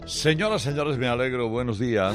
Señoras, señores, me alegro, buenos días.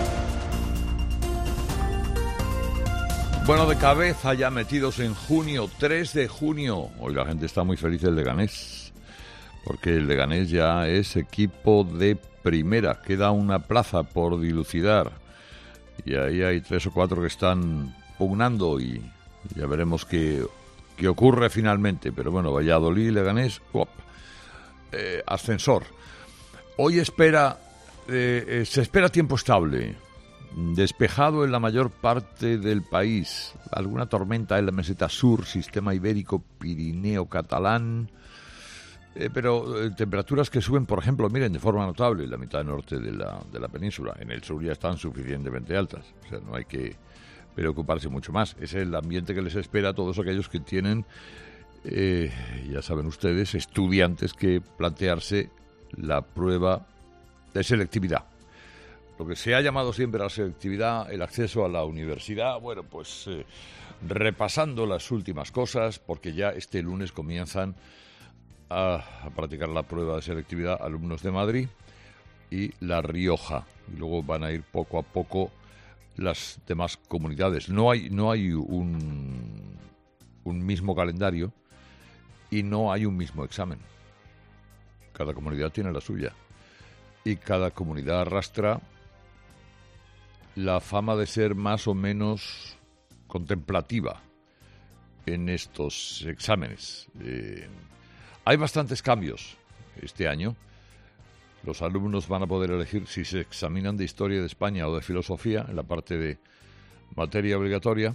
Bueno, de cabeza ya metidos en junio, 3 de junio. Hoy la gente está muy feliz del Leganés, porque el Leganés ya es equipo de primera. Queda una plaza por dilucidar y ahí hay 3 o 4 que están pugnando y ya veremos qué ocurre finalmente. Pero bueno, Valladolid, Leganés, ascensor. Hoy se espera tiempo estable, despejado en la mayor parte del país. Alguna tormenta en la meseta sur, sistema ibérico, Pirineo catalán, pero temperaturas que suben, por ejemplo, miren, de forma notable en la mitad norte de la península. En el sur ya están suficientemente altas, o sea, no hay que preocuparse mucho más. Es el ambiente que les espera a todos aquellos que tienen, ya saben ustedes, estudiantes que plantearse la prueba de selectividad. Lo que se ha llamado siempre la selectividad, el acceso a la universidad. Bueno, pues repasando las últimas cosas, porque ya este lunes comienzan a practicar la prueba de selectividad alumnos de Madrid y La Rioja. Y luego van a ir poco a poco las demás comunidades. No hay un mismo calendario y no hay un mismo examen. Cada comunidad tiene la suya y cada comunidad arrastra la fama de ser más o menos contemplativa en estos exámenes. Hay bastantes cambios este año. Los alumnos van a poder elegir si se examinan de Historia de España o de Filosofía en la parte de materia obligatoria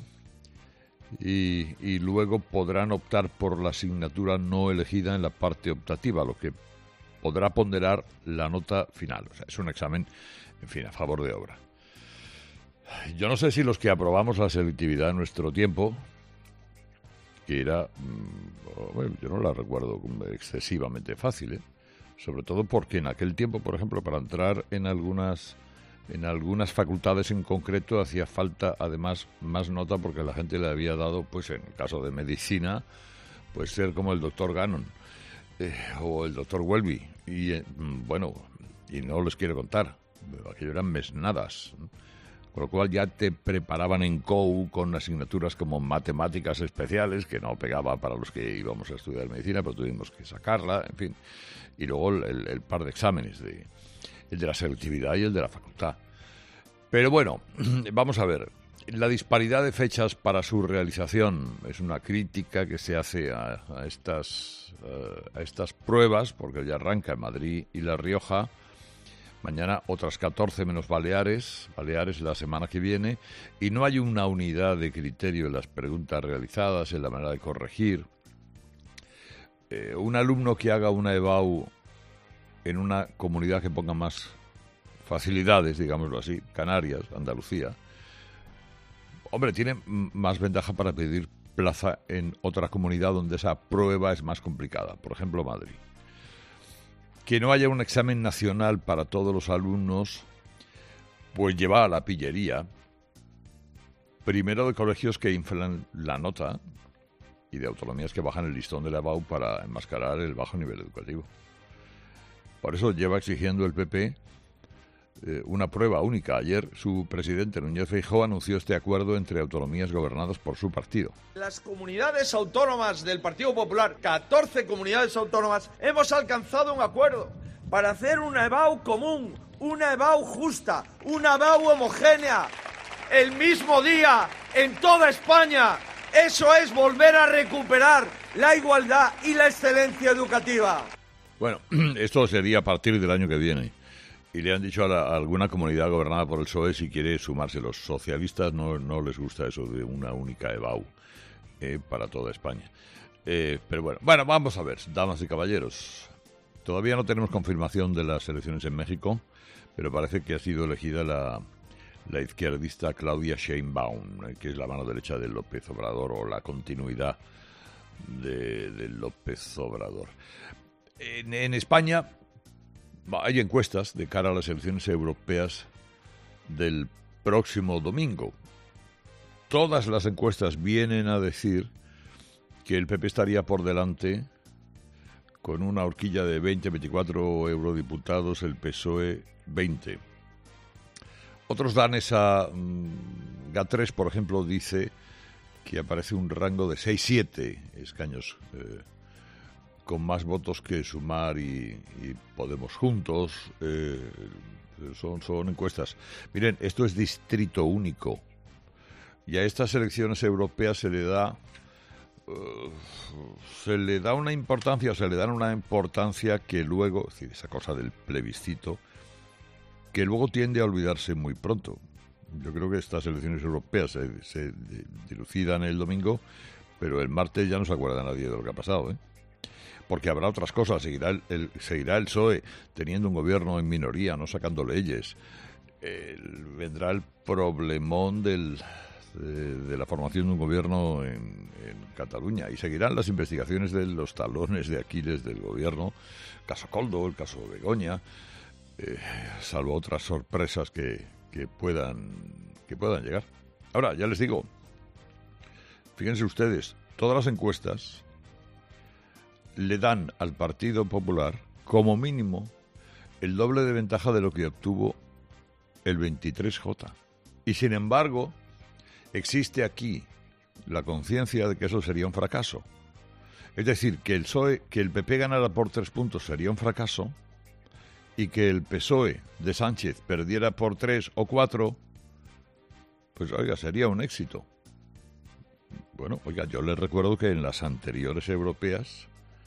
y luego podrán optar por la asignatura no elegida en la parte optativa, lo que podrá ponderar la nota final. O sea, es un examen, en fin, a favor de obra. Yo no sé si los que aprobamos la selectividad en nuestro tiempo, que era, bueno, yo no la recuerdo como excesivamente fácil, sobre todo porque en aquel tiempo, por ejemplo, para entrar en algunas facultades en concreto hacía falta además más nota porque la gente le había dado, pues en el caso de medicina, pues ser como el doctor Gannon. O el doctor Welby, y bueno, y no les quiero contar, aquello eran mesnadas, con lo cual ya te preparaban en COU con asignaturas como matemáticas especiales, que no pegaba para los que íbamos a estudiar medicina, pero tuvimos que sacarla, en fin, y luego el par de exámenes, el de la selectividad y el de la facultad. Pero bueno, vamos a ver. La disparidad de fechas para su realización es una crítica que se hace a estas pruebas, porque ya arranca en Madrid y La Rioja. Mañana otras 14 menos Baleares la semana que viene, y no hay una unidad de criterio en las preguntas realizadas, en la manera de corregir. Un alumno que haga una EBAU en una comunidad que ponga más facilidades, digámoslo así, Canarias, Andalucía, hombre, tiene más ventaja para pedir plaza en otra comunidad donde esa prueba es más complicada, por ejemplo Madrid. Que no haya un examen nacional para todos los alumnos, pues lleva a la pillería, primero de colegios que inflan la nota y de autonomías que bajan el listón de la EBAU para enmascarar el bajo nivel educativo. Por eso lleva exigiendo el PP una prueba única. Ayer su presidente Núñez Feijóo anunció este acuerdo entre autonomías gobernadas por su partido. Las comunidades autónomas del Partido Popular, 14 comunidades autónomas, hemos alcanzado un acuerdo para hacer una EBAU común, una EBAU justa, una EBAU homogénea, el mismo día, en toda España. Eso es volver a recuperar la igualdad y la excelencia educativa. Bueno, esto sería a partir del año que viene. Y le han dicho a alguna comunidad gobernada por el PSOE si quiere sumarse. Los socialistas no les gusta eso de una única EBAU para toda España. Pero bueno, vamos a ver, damas y caballeros. Todavía no tenemos confirmación de las elecciones en México, pero parece que ha sido elegida la izquierdista Claudia Sheinbaum, que es la mano derecha de López Obrador, o la continuidad de López Obrador. En España hay encuestas de cara a las elecciones europeas del próximo domingo. Todas las encuestas vienen a decir que el PP estaría por delante con una horquilla de 24 eurodiputados, el PSOE 20. Otros dan esa... GAT3, por ejemplo, dice que aparece un rango de 6-7 escaños, con más votos que Sumar y Podemos juntos. Son encuestas. Miren, esto es distrito único. Y a estas elecciones europeas se le da una importancia que luego, es decir, esa cosa del plebiscito, que luego tiende a olvidarse muy pronto. Yo creo que estas elecciones europeas se dilucidan el domingo, pero el martes ya no se acuerda nadie de lo que ha pasado, ¿eh? Porque habrá otras cosas. Seguirá el PSOE teniendo un gobierno en minoría, no sacando leyes. Vendrá el problemón de la formación de un gobierno en Cataluña, y seguirán las investigaciones de los talones de Aquiles del gobierno, el caso Koldo, el caso Begoña, salvo otras sorpresas que puedan llegar. Ahora, ya les digo, fíjense ustedes, todas las encuestas le dan al Partido Popular, como mínimo, el doble de ventaja de lo que obtuvo el 23J. Y sin embargo, existe aquí la conciencia de que eso sería un fracaso. Es decir, que el PSOE, que el PP ganara por 3 puntos sería un fracaso, y que el PSOE de Sánchez perdiera por 3 o 4, pues oiga, sería un éxito. Bueno, oiga, yo les recuerdo que en las anteriores europeas,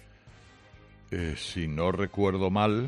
si no recuerdo mal,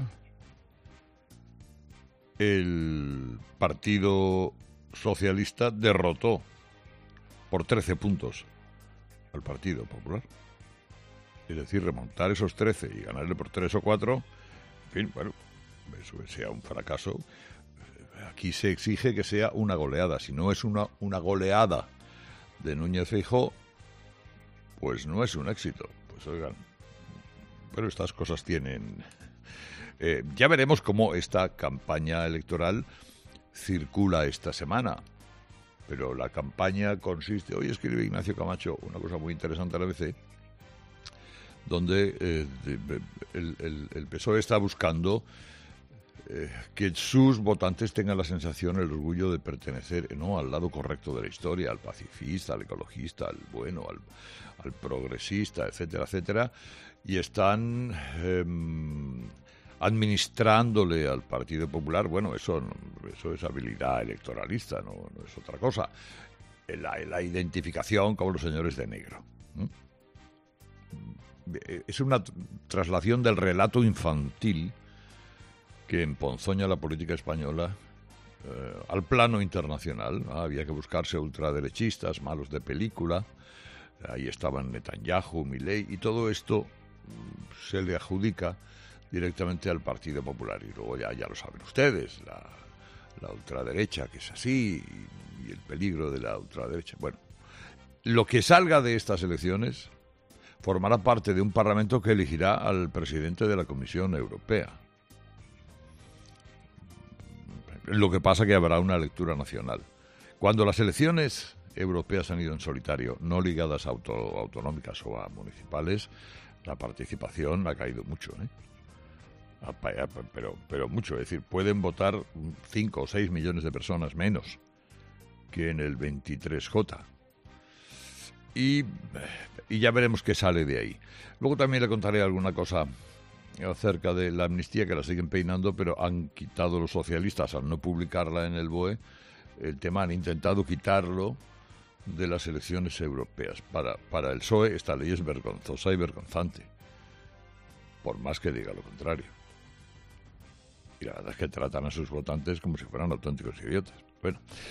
el Partido Socialista derrotó por 13 puntos al Partido Popular. Es decir, remontar esos 13 y ganarle por 3 o 4, en fin, bueno, eso sea un fracaso. Aquí se exige que sea una goleada. Si no es una goleada de Núñez Feijóo, pues no es un éxito. Pues oigan, pero estas cosas tienen... ya veremos cómo esta campaña electoral circula esta semana. Pero la campaña consiste... Hoy escribe Ignacio Camacho una cosa muy interesante a la ABC, donde el PSOE está buscando que sus votantes tengan la sensación, el orgullo de pertenecer, ¿no?, al lado correcto de la historia, al pacifista, al ecologista, al bueno, al progresista, etcétera, etcétera, y están administrándole al Partido Popular. Bueno, eso es habilidad electoralista, no es otra cosa. La identificación como los señores de negro. Es una traslación del relato infantil que emponzoña la política española al plano internacional, ¿no? Había que buscarse ultraderechistas, malos de película. Ahí estaban Netanyahu, Milei, y todo esto se le adjudica directamente al Partido Popular. Y luego ya lo saben ustedes, la ultraderecha, que es así, y el peligro de la ultraderecha. Bueno, lo que salga de estas elecciones formará parte de un Parlamento que elegirá al presidente de la Comisión Europea. Lo que pasa que habrá una lectura nacional. Cuando las elecciones europeas han ido en solitario, no ligadas a autonómicas o a municipales, la participación ha caído mucho, pero mucho. Es decir, pueden votar 5 o 6 millones de personas menos que en el 23J. Y ya veremos qué sale de ahí. Luego también le contaré alguna cosa acerca de la amnistía, que la siguen peinando, pero han quitado los socialistas, al no publicarla en el BOE, el tema, han intentado quitarlo de las elecciones europeas. Para el PSOE esta ley es vergonzosa y vergonzante, por más que diga lo contrario. Y la verdad es que tratan a sus votantes como si fueran auténticos idiotas. Bueno,